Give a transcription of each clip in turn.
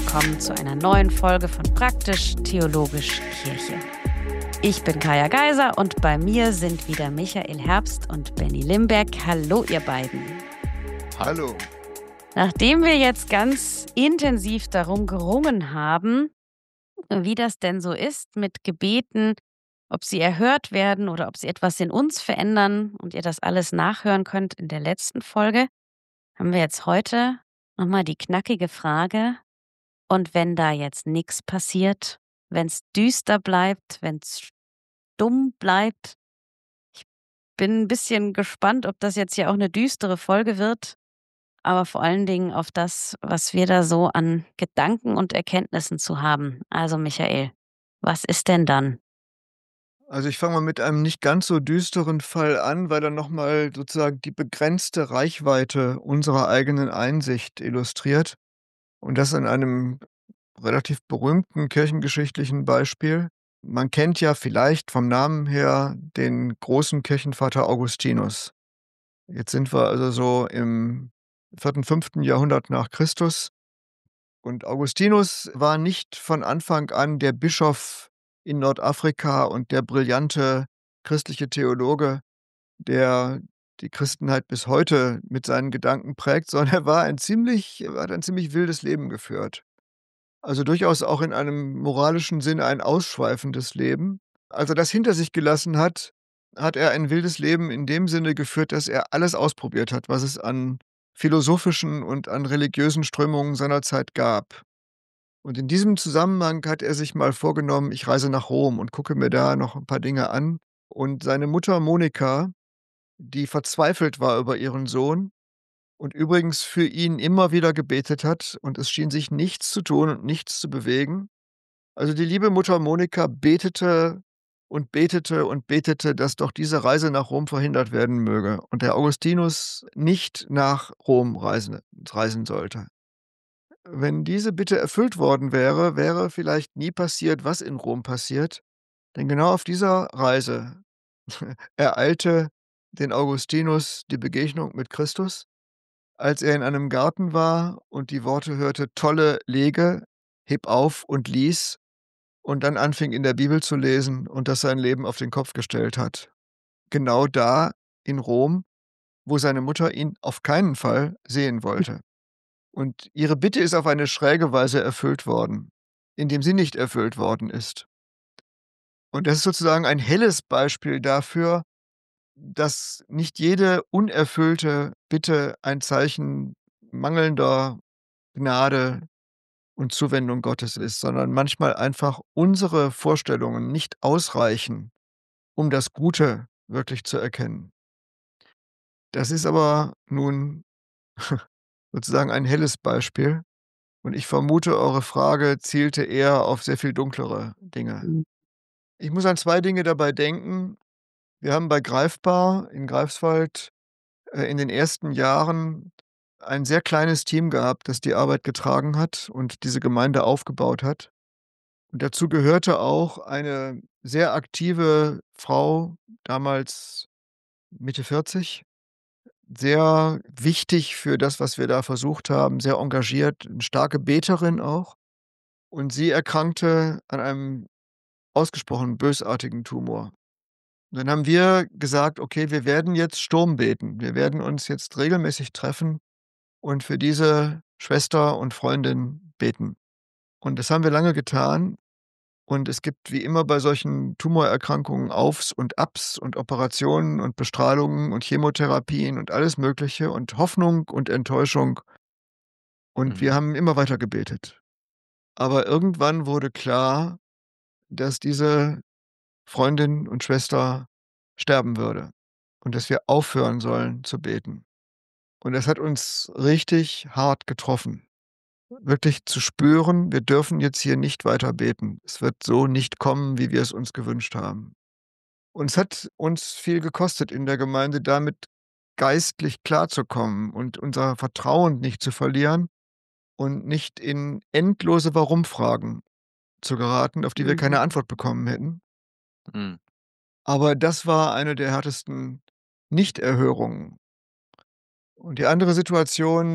willkommen zu einer neuen Folge von Praktisch Theologisch Kirche. Ich bin Kaya Geiser und bei mir sind wieder Michael Herbst und Benny Limberg. Hallo ihr beiden. Hallo. Nachdem wir jetzt ganz intensiv darum gerungen haben, wie das denn so ist mit Gebeten, ob sie erhört werden oder ob sie etwas in uns verändern und ihr das alles nachhören könnt in der letzten Folge, haben wir jetzt heute nochmal die knackige Frage: Und wenn da jetzt nichts passiert, wenn es düster bleibt, wenn es stumm bleibt? Ich bin ein bisschen gespannt, ob das jetzt hier auch eine düstere Folge wird, aber vor allen Dingen auf das, was wir da so an Gedanken und Erkenntnissen zu haben. Also Michael, was ist denn dann? Also, ich fange mal mit einem nicht ganz so düsteren Fall an, weil er noch mal sozusagen die begrenzte Reichweite unserer eigenen Einsicht illustriert und das an einem relativ berühmten kirchengeschichtlichen Beispiel. Man kennt ja vielleicht vom Namen her den großen Kirchenvater Augustinus. Jetzt sind wir also so im 4., 5. Jahrhundert nach Christus. Und Augustinus war nicht von Anfang an der Bischof in Nordafrika und der brillante christliche Theologe, der die Christenheit bis heute mit seinen Gedanken prägt, sondern er hat ein ziemlich wildes Leben geführt. Also durchaus auch in einem moralischen Sinne ein ausschweifendes Leben. Als er das hinter sich gelassen hat, hat er ein wildes Leben in dem Sinne geführt, dass er alles ausprobiert hat, was es an philosophischen und an religiösen Strömungen seiner Zeit gab. Und in diesem Zusammenhang hat er sich mal vorgenommen: „Ich reise nach Rom und gucke mir da noch ein paar Dinge an." Und seine Mutter Monika, die verzweifelt war über ihren Sohn und übrigens für ihn immer wieder gebetet hat und es schien sich nichts zu tun und nichts zu bewegen. Also, die liebe Mutter Monika betete und betete und betete, dass doch diese Reise nach Rom verhindert werden möge und der Augustinus nicht nach Rom reisen sollte. Wenn diese Bitte erfüllt worden wäre, wäre vielleicht nie passiert, was in Rom passiert, denn genau auf dieser Reise ereilte den Augustinus die Begegnung mit Christus, als er in einem Garten war und die Worte hörte: „Tolle Lege, heb auf und lies", und dann anfing, in der Bibel zu lesen und das sein Leben auf den Kopf gestellt hat. Genau da in Rom, wo seine Mutter ihn auf keinen Fall sehen wollte. Und ihre Bitte ist auf eine schräge Weise erfüllt worden, indem sie nicht erfüllt worden ist. Und das ist sozusagen ein helles Beispiel dafür, dass nicht jede unerfüllte Bitte ein Zeichen mangelnder Gnade und Zuwendung Gottes ist, sondern manchmal einfach unsere Vorstellungen nicht ausreichen, um das Gute wirklich zu erkennen. Das ist aber nun sozusagen ein helles Beispiel. Und ich vermute, eure Frage zielte eher auf sehr viel dunklere Dinge. Mhm. Ich muss an 2 Dinge dabei denken. Wir haben bei Greifbar in Greifswald, in den ersten Jahren ein sehr kleines Team gehabt, das die Arbeit getragen hat und diese Gemeinde aufgebaut hat. Und dazu gehörte auch eine sehr aktive Frau, damals Mitte 40, sehr wichtig für das, was wir da versucht haben, sehr engagiert, 'ne starke Beterin auch. Und sie erkrankte an einem ausgesprochen bösartigen Tumor. Und dann haben wir gesagt: „Okay, wir werden jetzt Sturm beten. Wir werden uns jetzt regelmäßig treffen und für diese Schwester und Freundin beten." Und das haben wir lange getan. Und es gibt wie immer bei solchen Tumorerkrankungen Aufs und Abs und Operationen und Bestrahlungen und Chemotherapien und alles Mögliche und Hoffnung und Enttäuschung. Und wir Mhm. haben immer weiter gebetet. Aber irgendwann wurde klar, dass diese Freundin und Schwester sterben würde und dass wir aufhören sollen zu beten. Und das hat uns richtig hart getroffen. Wirklich zu spüren, wir dürfen jetzt hier nicht weiter beten. Es wird so nicht kommen, wie wir es uns gewünscht haben. Und es hat uns viel gekostet in der Gemeinde, damit geistlich klarzukommen und unser Vertrauen nicht zu verlieren und nicht in endlose Warum-Fragen zu geraten, auf die wir Mhm. keine Antwort bekommen hätten. Mhm. Aber das war eine der härtesten Nichterhörungen. Und die andere Situation,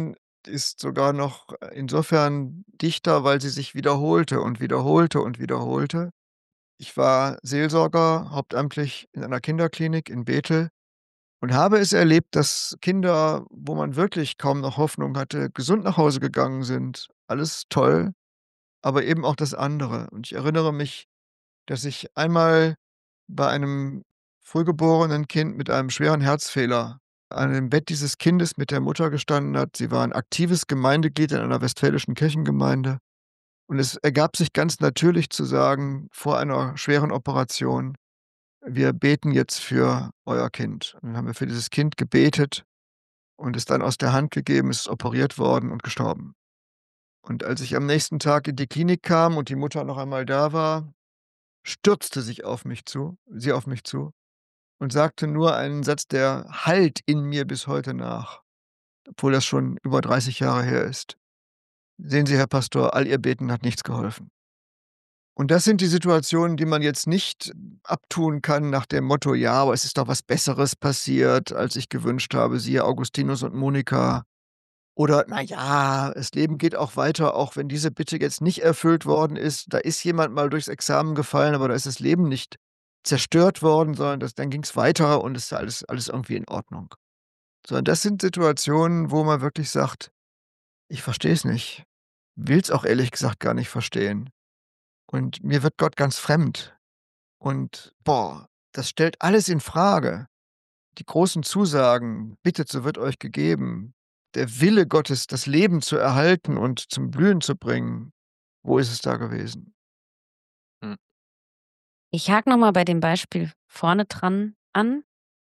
ist sogar noch insofern dichter, weil sie sich wiederholte und wiederholte und wiederholte. Ich war Seelsorger hauptamtlich in einer Kinderklinik in Bethel und habe es erlebt, dass Kinder, wo man wirklich kaum noch Hoffnung hatte, gesund nach Hause gegangen sind. Alles toll, aber eben auch das andere. Und ich erinnere mich, dass ich einmal bei einem frühgeborenen Kind mit einem schweren Herzfehler an dem Bett dieses Kindes mit der Mutter gestanden hat. Sie war ein aktives Gemeindeglied in einer westfälischen Kirchengemeinde. Und es ergab sich ganz natürlich zu sagen, vor einer schweren Operation: „Wir beten jetzt für euer Kind.“ Und dann haben wir für dieses Kind gebetet und es dann aus der Hand gegeben, es ist operiert worden und gestorben. Und als ich am nächsten Tag in die Klinik kam und die Mutter noch einmal da war, stürzte sie auf mich zu und sagte nur einen Satz, der hallt in mir bis heute nach, obwohl das schon über 30 Jahre her ist. „Sehen Sie, Herr Pastor, all Ihr Beten hat nichts geholfen.“ Und das sind die Situationen, die man jetzt nicht abtun kann nach dem Motto: „Ja, aber es ist doch was Besseres passiert, als ich gewünscht habe, siehe Augustinus und Monika.“ Oder: „Na ja, das Leben geht auch weiter, auch wenn diese Bitte jetzt nicht erfüllt worden ist. Da ist jemand mal durchs Examen gefallen, aber da ist das Leben nicht zerstört worden, sondern dann ging's weiter und ist alles irgendwie in Ordnung.“ So, und das sind Situationen, wo man wirklich sagt: „Ich verstehe es nicht, will's auch ehrlich gesagt gar nicht verstehen. Und mir wird Gott ganz fremd.“ Und, boah, das stellt alles in Frage. Die großen Zusagen: „Bittet, so wird euch gegeben“, der Wille Gottes, das Leben zu erhalten und zum Blühen zu bringen. Wo ist es da gewesen? Hm. Ich hake noch mal bei dem Beispiel vorne dran an.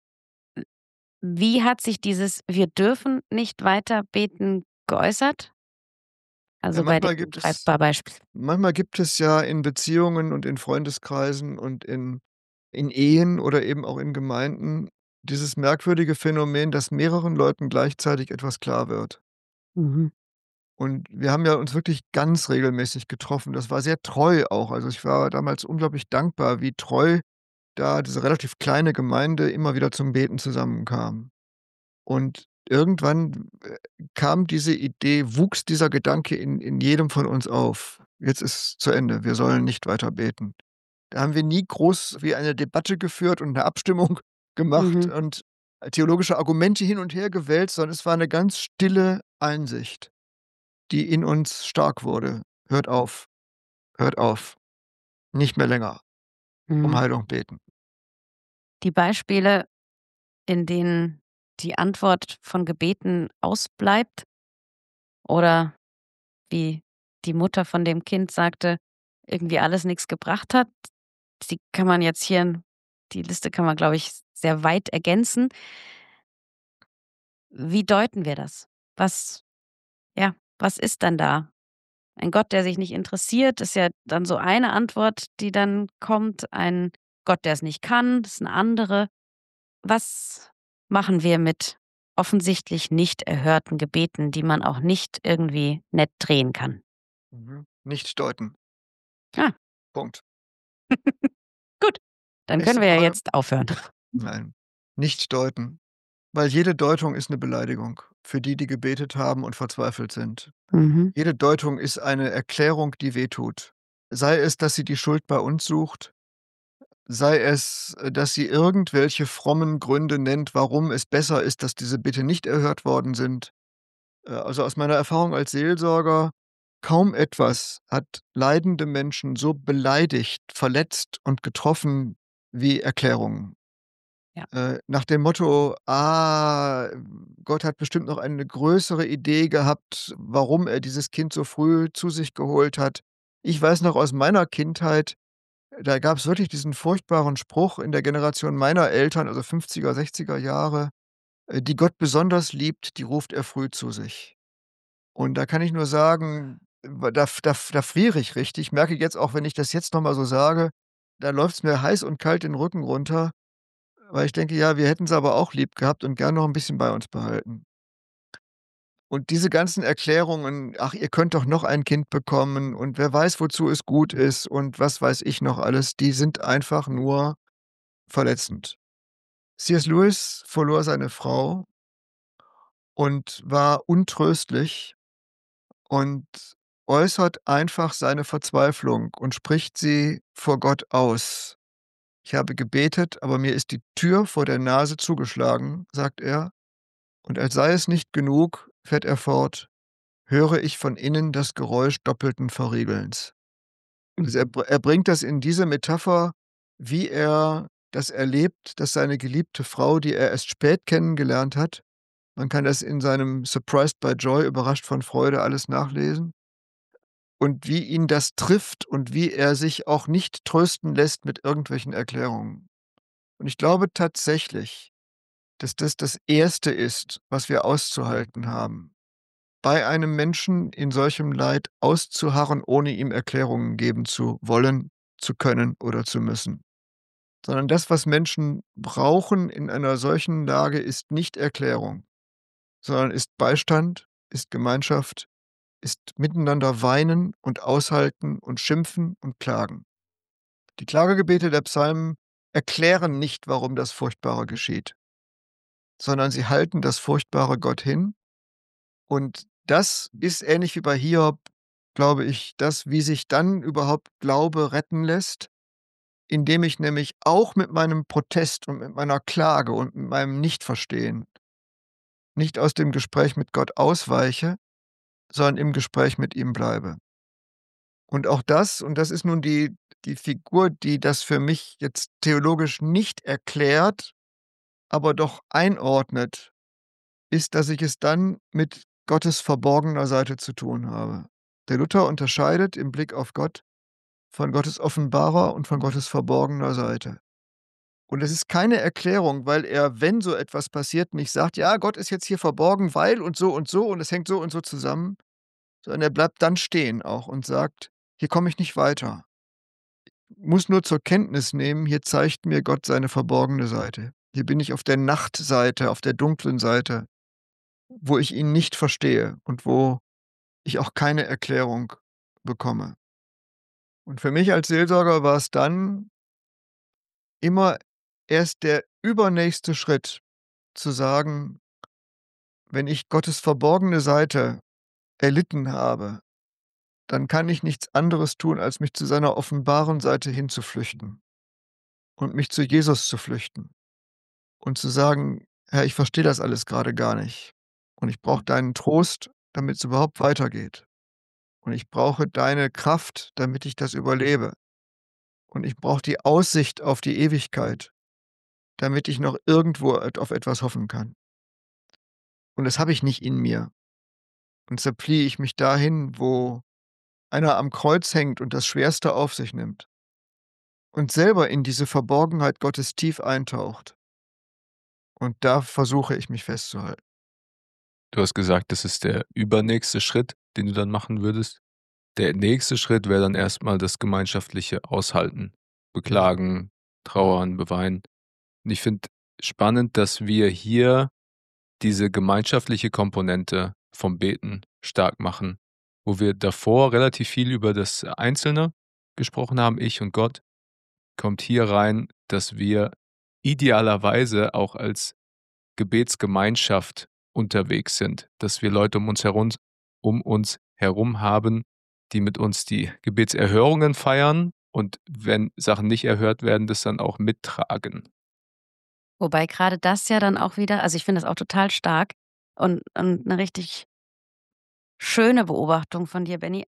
Wie hat sich dieses „Wir dürfen nicht weiter beten“ geäußert? Ja, Also, bei dem Greifbar-Beispiel. manchmal gibt es ja in Beziehungen und in Freundeskreisen und in Ehen oder eben auch in Gemeinden dieses merkwürdige Phänomen, dass mehreren Leuten gleichzeitig etwas klar wird. Mhm. Und wir haben ja uns wirklich ganz regelmäßig getroffen. Das war sehr treu auch. Also, ich war damals unglaublich dankbar, wie treu da diese relativ kleine Gemeinde immer wieder zum Beten zusammenkam. Und irgendwann, kam diese Idee, wuchs dieser Gedanke in jedem von uns auf. Jetzt ist zu Ende. Wir sollen nicht weiter beten. Da haben wir nie groß wie eine Debatte geführt und 'ne Abstimmung gemacht Mhm. und theologische Argumente hin und her gewälzt, sondern es war 'ne ganz stille Einsicht, die in uns stark wurde. Hört auf, nicht mehr länger um Mhm. Heilung beten. Die Beispiele, in denen die Antwort von Gebeten ausbleibt oder wie die Mutter von dem Kind sagte, irgendwie alles nix gebracht hat, die kann man jetzt hier die Liste kann man, glaube ich, sehr weit ergänzen. Wie deuten wir das? Was ja, was ist dann da? Ein Gott, der sich nicht interessiert, ist ja dann so eine Antwort, die dann kommt. Ein Gott, der es nicht kann, ist 'ne andere. Was machen wir mit offensichtlich nicht erhörten Gebeten, die man auch nicht irgendwie nett drehen kann? Nicht deuten. Ah, Punkt. gut, dann können Nächste wir ja Frage. jetzt aufhören. Nein, nicht deuten, weil jede Deutung ist 'ne Beleidigung für die, die gebetet haben und verzweifelt sind. Mhm. Jede Deutung ist eine Erklärung, die wehtut. Sei es, dass sie die Schuld bei uns sucht, sei es, dass sie irgendwelche frommen Gründe nennt, warum es besser ist, dass diese Bitte nicht erhört worden sind. Also, aus meiner Erfahrung als Seelsorger, kaum etwas hat leidende Menschen so beleidigt, verletzt und getroffen wie Erklärungen. Ja. Nach dem Motto: „Ah, Gott hat bestimmt noch eine größere Idee gehabt, warum er dieses Kind so früh zu sich geholt hat.“ Ich weiß noch aus meiner Kindheit, da gab's wirklich diesen furchtbaren Spruch in der Generation meiner Eltern, also 50er, 60er Jahre: „Die Gott besonders liebt, die ruft er früh zu sich.“ Und da kann ich nur sagen, da friere ich richtig. Merke jetzt auch, wenn ich das jetzt noch mal so sage, da läuft's mir heiß und kalt den Rücken runter, weil ich denke: „Ja, wir hätten sie aber auch lieb gehabt und gern noch 'n bisschen bei uns behalten.“ Und diese ganzen Erklärungen: „Ach, ihr könnt doch noch ein Kind bekommen und wer weiß, wozu es gut ist und was weiß ich noch alles“, die sind einfach nur verletzend. C.S. Lewis verlor seine Frau und war untröstlich und äußert einfach seine Verzweiflung und spricht sie vor Gott aus. „Ich habe gebetet, aber mir ist die Tür vor der Nase zugeschlagen“, sagt er, und als sei es nicht genug, fährt er fort: „Höre ich von innen das Geräusch doppelten Verriegelns.“ Also, er bringt das in diese Metapher, wie er das erlebt, dass seine geliebte Frau, die er erst spät kennengelernt hat, man kann das in seinem „Surprised by Joy“, überrascht von Freude, alles nachlesen, und wie ihn das trifft und wie er sich auch nicht trösten lässt mit irgendwelchen Erklärungen. Und ich glaube tatsächlich, dass das das Erste ist, was wir auszuhalten haben, bei einem Menschen in solchem Leid auszuharren, ohne ihm Erklärungen geben zu wollen, zu können oder zu müssen. Sondern das, was Menschen brauchen in einer solchen Lage, ist nicht Erklärung, sondern ist Beistand, ist Gemeinschaft, ist miteinander weinen und aushalten und schimpfen und klagen. Die Klagegebete der Psalmen erklären nicht, warum das Furchtbare geschieht, sondern sie halten das Furchtbare Gott hin. Und das ist ähnlich wie bei Hiob, glaube ich, das, wie sich dann überhaupt Glaube retten lässt, indem ich nämlich auch mit meinem Protest und mit meiner Klage und mit meinem Nichtverstehen nicht aus dem Gespräch mit Gott ausweiche, sondern im Gespräch mit ihm bleibe. Und auch das, und das ist nun die Figur, die das für mich jetzt theologisch nicht erklärt, aber doch einordnet, ist, dass ich es dann mit Gottes verborgener Seite zu tun habe. Der Luther unterscheidet im Blick auf Gott von Gottes offenbarer und von Gottes verborgener Seite. Und es ist keine Erklärung, weil er, wenn so etwas passiert, nicht sagt: „Ja, Gott ist jetzt hier verborgen, weil und so und es hängt so und so zusammen“, sondern er bleibt dann stehen auch und sagt: „Hier komme ich nicht weiter. Muss nur zur Kenntnis nehmen, hier zeigt mir Gott seine verborgene Seite. Hier bin ich auf der Nachtseite, auf der dunklen Seite, wo ich ihn nicht verstehe und wo ich auch keine Erklärung bekomme.“ Und für mich als Seelsorger war es dann immer erst der übernächste Schritt zu sagen: „Wenn ich Gottes verborgene Seite erlitten habe, dann kann ich nichts anderes tun, als mich zu seiner offenbaren Seite hinzuflüchten und mich zu Jesus zu flüchten und zu sagen: „Herr, ich verstehe das alles grade gar nicht und ich brauche deinen Trost, damit's überhaupt weitergeht. Und ich brauche deine Kraft, damit ich das überlebe. Und ich brauche die Aussicht auf die Ewigkeit, damit ich noch irgendwo auf etwas hoffen kann. Und das habe ich nicht in mir. Und deshalb fliehe ich mich dahin, wo einer am Kreuz hängt und das Schwerste auf sich nimmt und selber in diese Verborgenheit Gottes tief eintaucht. Und da versuche ich mich festzuhalten. Du hast gesagt, das ist der übernächste Schritt, den du dann machen würdest. Der nächste Schritt wäre dann erstmal das gemeinschaftliche Aushalten, beklagen, trauern, beweinen. Und ich finde spannend, dass wir hier diese gemeinschaftliche Komponente vom Beten stark machen, wo wir davor relativ viel über das Einzelne gesprochen haben, ich und Gott, kommt hier rein, dass wir idealerweise auch als Gebetsgemeinschaft unterwegs sind, dass wir Leute um uns herum haben, die mit uns die Gebetserhörungen feiern und wenn Sachen nicht erhört werden, das dann auch mittragen. Wobei gerade das ja dann auch wieder, also, ich finde das auch total stark und 'ne richtig schöne Beobachtung von dir, Benny.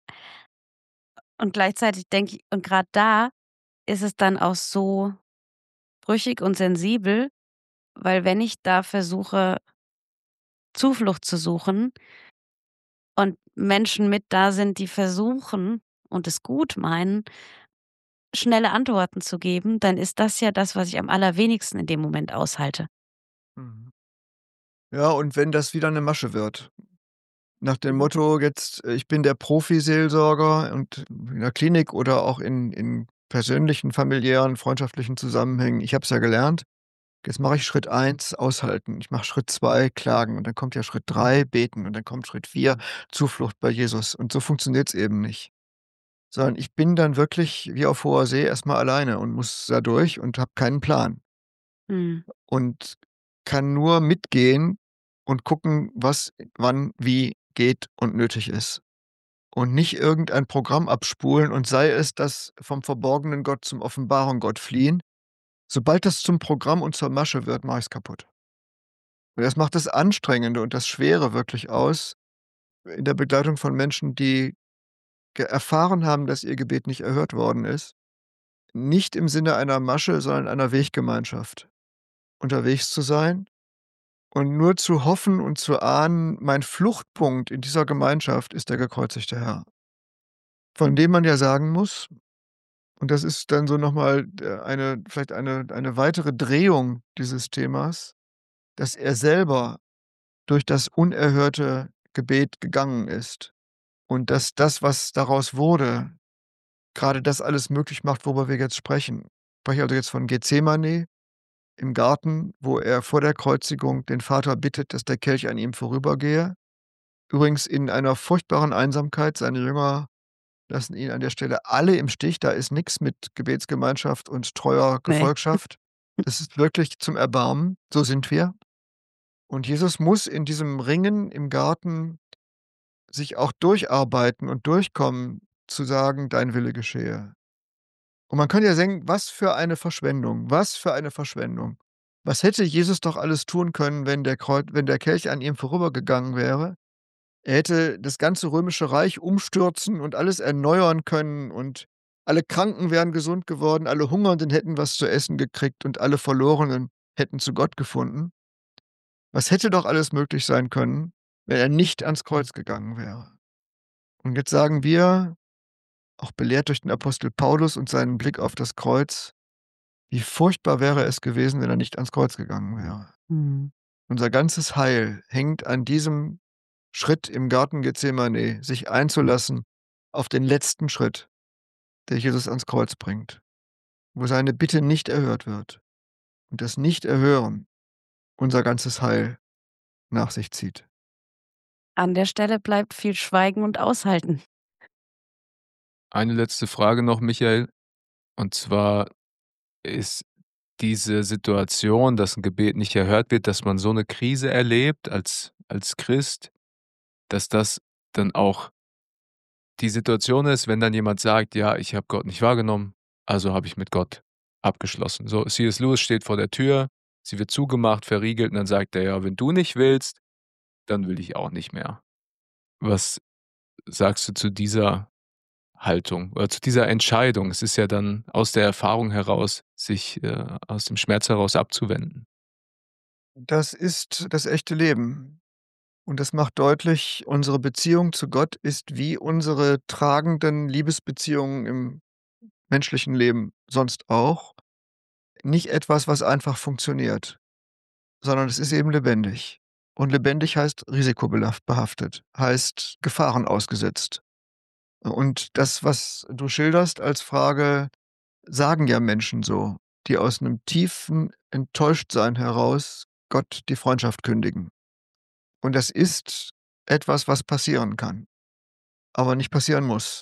Und gleichzeitig denke ich, und grad da ist es dann auch so brüchig und sensibel, weil wenn ich da versuche, Zuflucht zu suchen und Menschen mit da sind, die versuchen und es gut meinen, schnelle Antworten zu geben, dann ist das ja das, was ich am allerwenigsten in dem Moment aushalte. Mhm. Ja, und wenn das wieder 'ne Masche wird. Nach dem Motto jetzt, ich bin der Profiseelsorger und in der Klinik oder auch in persönlichen, familiären, freundschaftlichen Zusammenhängen. Ich habe es ja gelernt. Jetzt mache ich Schritt 1 aushalten. Ich mache Schritt 2 klagen und dann kommt ja Schritt 3 beten und dann kommt Schritt 4 Zuflucht bei Jesus. Und so funktioniert's eben nicht. Sondern ich bin dann wirklich wie auf hoher See erst mal alleine und muss da durch und habe keinen Plan Mhm. und kann nur mitgehen und gucken, was wann wie geht und nötig ist. Und nicht irgendein Programm abspulen und sei es das vom verborgenen Gott zum offenbaren Gott fliehen. Sobald das zum Programm und zur Masche wird, mache ich's kaputt. Und das macht das Anstrengende und das Schwere wirklich aus in der Begleitung von Menschen, die erfahren haben, dass ihr Gebet nicht erhört worden ist. Nicht im Sinne einer Masche, sondern einer Weggemeinschaft unterwegs zu sein und nur zu hoffen und zu ahnen, mein Fluchtpunkt in dieser Gemeinschaft ist der gekreuzigte Herr. Von dem man ja sagen muss, und das ist dann so noch mal vielleicht eine weitere Drehung dieses Themas, dass er selber durch das unerhörte Gebet gegangen ist und dass das, was daraus wurde, grade das alles möglich macht, worüber wir jetzt sprechen. Ich spreche also jetzt von Gethsemane im Garten, wo er vor der Kreuzigung den Vater bittet, dass der Kelch an ihm vorübergehe. Übrigens in einer furchtbaren Einsamkeit. Seine Jünger lassen ihn an der Stelle alle im Stich. Da ist nix mit Gebetsgemeinschaft und treuer Ne. Gefolgschaft. Das ist wirklich zum Erbarmen. So sind wir. Und Jesus muss in diesem Ringen im Garten sich auch durcharbeiten und durchkommen, zu sagen: „Dein Wille geschehe.“ Und man kann ja denken: „Was für eine Verschwendung, was für eine Verschwendung.“ Was hätte Jesus doch alles tun können, wenn der Kelch an ihm vorübergegangen wäre? Er hätte das ganze Römische Reich umstürzen und alles erneuern können und alle Kranken wären gesund geworden, alle Hungernden hätten was zu essen gekriegt und alle Verlorenen hätten zu Gott gefunden. Was hätte doch alles möglich sein können, wenn er nicht ans Kreuz gegangen wäre? Und jetzt sagen wir, auch belehrt durch den Apostel Paulus und seinen Blick auf das Kreuz: Wie furchtbar wäre es gewesen, wenn er nicht ans Kreuz gegangen wäre. Mhm. Unser ganzes Heil hängt an diesem Schritt im Garten Gethsemane, sich einzulassen auf den letzten Schritt, der Jesus ans Kreuz bringt, wo seine Bitte nicht erhört wird und das Nicht-Erhören unser ganzes Heil nach sich zieht. An der Stelle bleibt viel Schweigen und Aushalten. Eine letzte Frage noch, Michael. Und zwar ist diese Situation, dass 'n Gebet nicht erhört wird, dass man so 'ne Krise erlebt als Christ, dass das dann auch die Situation ist, wenn dann jemand sagt: „Ja, ich habe Gott nicht wahrgenommen, also habe ich mit Gott abgeschlossen.“ So, C.S. Lewis steht vor der Tür, sie wird zugemacht, verriegelt und dann sagt er: „Ja, wenn du nicht willst, dann will ich auch nicht mehr.“ Was sagst du zu dieser Haltung oder zu dieser Entscheidung? Es ist ja dann aus der Erfahrung heraus, sich, aus dem Schmerz heraus abzuwenden. Das ist das echte Leben. Und das macht deutlich, unsere Beziehung zu Gott ist wie unsere tragenden Liebesbeziehungen im menschlichen Leben sonst auch. Nicht etwas, was einfach funktioniert, sondern es ist eben lebendig. Und lebendig heißt risikobehaftet, heißt Gefahren ausgesetzt. Und das, was du schilderst als Frage, sagen ja Menschen so, die aus 'nem tiefen Enttäuschtsein heraus Gott die Freundschaft kündigen. Und das ist etwas, was passieren kann, aber nicht passieren muss.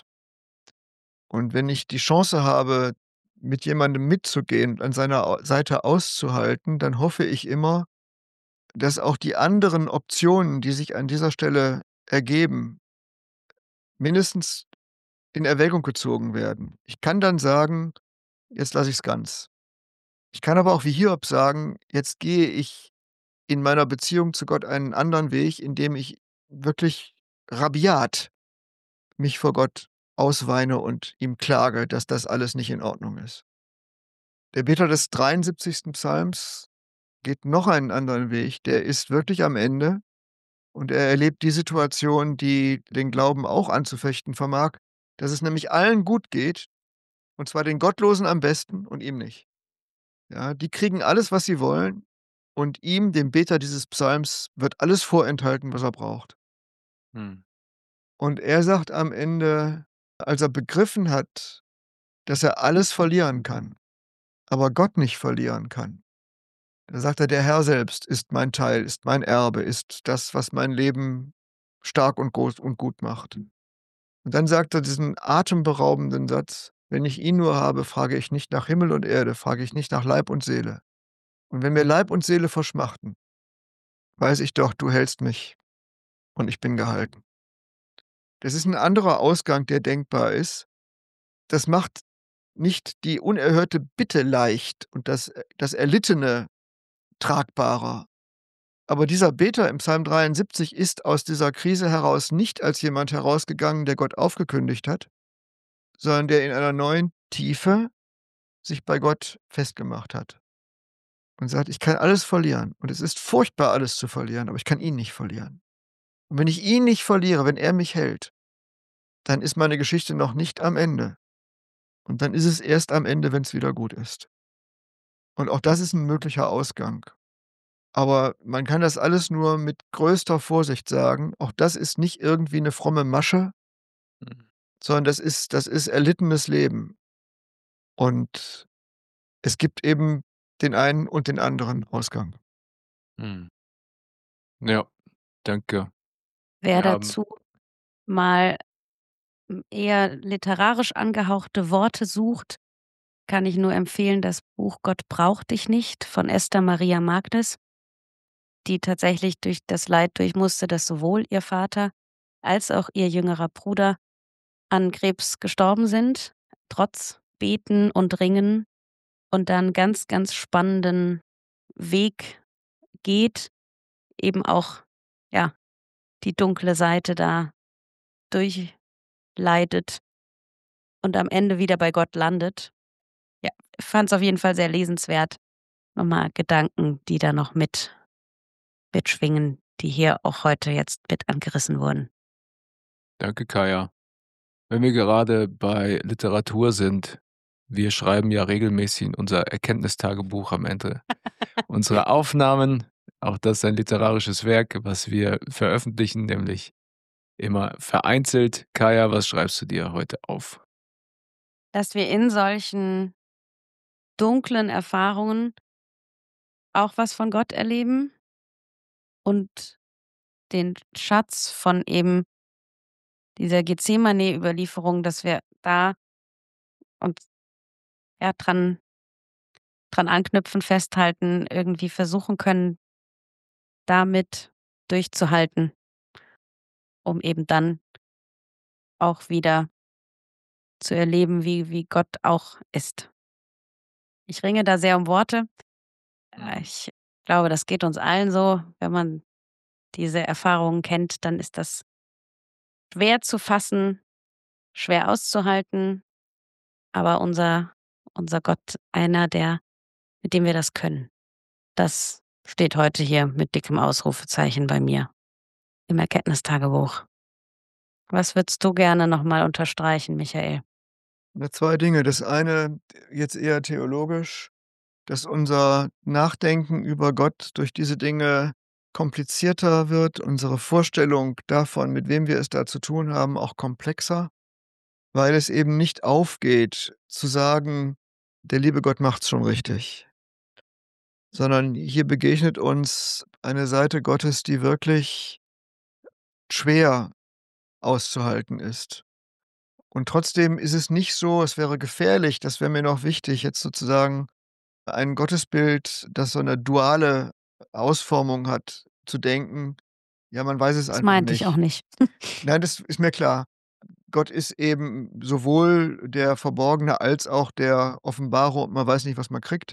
Und wenn ich die Chance habe, mit jemandem mitzugehen, an seiner Seite auszuhalten, dann hoffe ich immer, dass auch die anderen Optionen, die sich an dieser Stelle ergeben, mindestens in Erwägung gezogen werden. Ich kann dann sagen: „Jetzt lasse ich's ganz.“ Ich kann aber auch wie Hiob sagen: „Jetzt gehe ich in meiner Beziehung zu Gott einen anderen Weg, indem ich wirklich rabiat mich vor Gott ausweine und ihm klage, dass das alles nicht in Ordnung ist.“ Der Beter des 73. Psalms geht noch einen anderen Weg. Der ist wirklich am Ende und er erlebt die Situation, die den Glauben auch anzufechten vermag, dass es nämlich allen gut geht, und zwar den Gottlosen am besten und ihm nicht. Ja, die kriegen alles, was sie wollen, und ihm, dem Beter dieses Psalms, wird alles vorenthalten, was er braucht. Mhm. Und er sagt am Ende, als er begriffen hat, dass er alles verlieren kann, aber Gott nicht verlieren kann. Da sagt er: „Der Herr selbst ist mein Teil, ist mein Erbe, ist das, was mein Leben stark und groß und gut macht.“ Und dann sagt er diesen atemberaubenden Satz: „Wenn ich ihn nur habe, frage ich nicht nach Himmel und Erde, frage ich nicht nach Leib und Seele. Und wenn mir Leib und Seele verschmachten, weiß ich doch, du hältst mich und ich bin gehalten. Das ist 'n anderer Ausgang, der denkbar ist. Das macht nicht die unerhörte Bitte leicht und das Erlittene tragbarer. Aber dieser Beter im Psalm 73 ist aus dieser Krise heraus nicht als jemand herausgegangen, der Gott aufgekündigt hat, sondern der in einer neuen Tiefe sich bei Gott festgemacht hat und sagt: „Ich kann alles verlieren und es ist furchtbar, alles zu verlieren, aber ich kann ihn nicht verlieren. Und wenn ich ihn nicht verliere, wenn er mich hält, dann ist meine Geschichte noch nicht am Ende. Und dann ist es erst am Ende, wenn's wieder gut ist.“ Und auch das ist 'n möglicher Ausgang. Aber man kann das alles nur mit größter Vorsicht sagen. Auch das ist nicht irgendwie 'ne fromme Masche, Mhm. sondern das ist erlittenes Leben. Und es gibt eben den einen und den anderen Ausgang. Mhm. Ja, danke. Wer Wir haben dazu mal, eher literarisch angehauchte Worte sucht, kann ich nur empfehlen, das Buch „Gott braucht dich nicht“ von Esther Maria Magnes, die tatsächlich durch das Leid durch musste, dass sowohl ihr Vater als auch ihr jüngerer Bruder an Krebs gestorben sind, trotz Beten und Ringen und dann ganz, ganz spannenden Weg geht, eben auch, ja, die dunkle Seite da durchleidet und am Ende wieder bei Gott landet. Ja, fand's auf jeden Fall sehr lesenswert. Noch mal Gedanken, die da noch mitschwingen, die hier auch heute jetzt mit angerissen wurden. Danke, Kaja. Wenn wir gerade bei Literatur sind, wir schreiben ja regelmäßig in unser Erkenntnistagebuch am Ende unserer Aufnahmen. Auch das ist ein literarisches Werk, was wir veröffentlichen, nämlich immer vereinzelt. Kaja, was schreibst du dir heute auf? Dass wir in solchen dunklen Erfahrungen auch was von Gott erleben und den Schatz von eben dieser Gethsemane-Überlieferung, dass wir da uns, ja, dran anknüpfen, festhalten, irgendwie versuchen können, damit durchzuhalten, um eben dann auch wieder zu erleben, wie Gott auch ist. Ich ringe da sehr um Worte. Mhm. Ich glaube, das geht uns allen so. Wenn man diese Erfahrungen kennt, dann ist das schwer zu fassen, schwer auszuhalten, aber unser Gott einer, der mit dem wir das können. Das steht heute hier mit dickem Ausrufezeichen bei mir im Erkenntnistagebuch. Was würdest du gerne noch mal unterstreichen, Michael? 2 Dinge. Das eine jetzt eher theologisch, dass unser Nachdenken über Gott durch diese Dinge komplizierter wird, unsere Vorstellung davon, mit wem wir es da zu tun haben, auch komplexer, weil es eben nicht aufgeht zu sagen: „Der liebe Gott macht's schon richtig“, sondern hier begegnet uns eine Seite Gottes, die wirklich schwer auszuhalten ist. Und trotzdem ist es nicht so, es wäre gefährlich, das wäre mir noch wichtig, jetzt sozusagen ein Gottesbild, das so 'ne duale Ausformung hat, zu denken: „Ja, man weiß es Das einfach meinte ich auch nicht.“ nicht. Nein, das ist mir klar. Gott ist eben sowohl der Verborgene als auch der Offenbare und man weiß nicht, was man kriegt.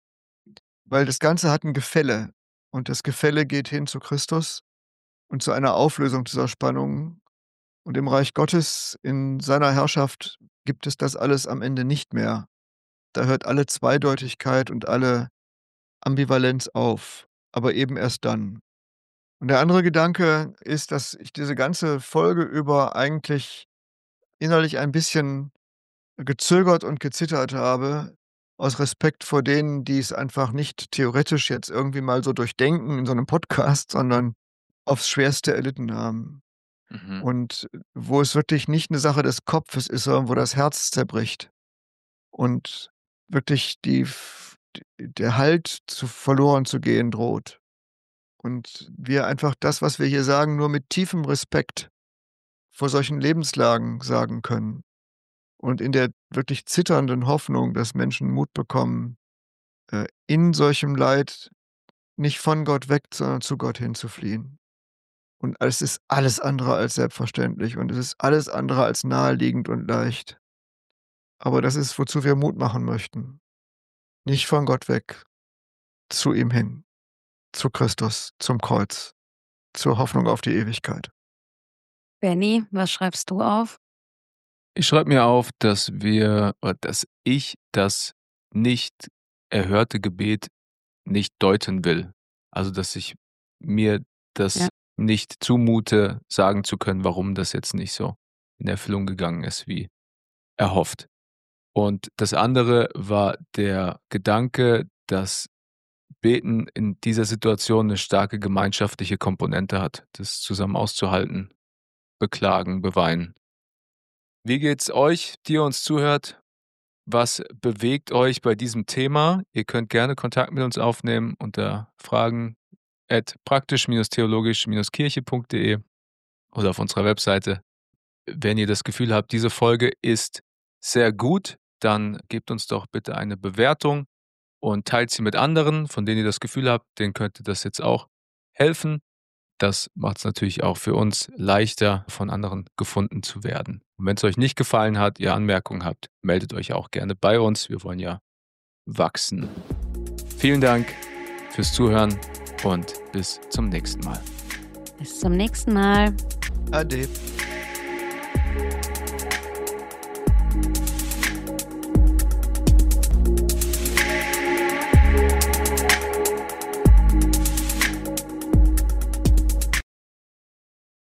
Weil das Ganze hat 'n Gefälle und das Gefälle geht hin zu Christus und zu einer Auflösung dieser Spannungen. Und im Reich Gottes, in seiner Herrschaft, gibt es das alles am Ende nicht mehr. Da hört alle Zweideutigkeit und alle Ambivalenz auf, aber eben erst dann. Und der andere Gedanke ist, dass ich diese ganze Folge über eigentlich innerlich ein bisschen gezögert und gezittert habe, aus Respekt vor denen, die es einfach nicht theoretisch jetzt irgendwie mal so durchdenken in so 'nem Podcast, sondern aufs Schwerste erlitten haben. Mhm. Und wo es wirklich nicht 'ne Sache des Kopfes ist, sondern wo das Herz zerbricht und wirklich der Halt zu verloren zu gehen droht. Und wir einfach das, was wir hier sagen, nur mit tiefem Respekt vor solchen Lebenslagen sagen können und in der wirklich zitternden Hoffnung, dass Menschen Mut bekommen, in solchem Leid nicht von Gott weg, sondern zu Gott hinzufliehen. Und es ist alles andere als selbstverständlich und es ist alles andere als naheliegend und leicht. Aber das ist, wozu wir Mut machen möchten. Nicht von Gott weg, zu ihm hin, zu Christus, zum Kreuz, zur Hoffnung auf die Ewigkeit. Benny, was schreibst du auf? Ich schreibe mir auf, dass ich das nicht erhörte Gebet nicht deuten will. Also, dass ich mir das Ja. nicht zumute, sagen zu können, warum das jetzt nicht so in Erfüllung gegangen ist, wie erhofft. Und das andere war der Gedanke, dass Beten in dieser Situation 'ne starke gemeinschaftliche Komponente hat, das zusammen auszuhalten, beklagen, beweinen. Wie geht's euch, die ihr uns zuhört? Was bewegt euch bei diesem Thema? Ihr könnt gerne Kontakt mit uns aufnehmen unter fragen@praktisch-theologisch-kirche.de oder auf unserer Webseite. Wenn ihr das Gefühl habt, diese Folge ist sehr gut, dann gebt uns doch bitte eine Bewertung und teilt sie mit anderen, von denen ihr das Gefühl habt, denen könnte das jetzt auch helfen. Das macht's natürlich auch für uns leichter, von anderen gefunden zu werden. Und wenn's euch nicht gefallen hat, ihr Anmerkungen habt, meldet euch auch gerne bei uns. Wir wollen ja wachsen. Vielen Dank fürs Zuhören und bis zum nächsten Mal. Bis zum nächsten Mal. Ade.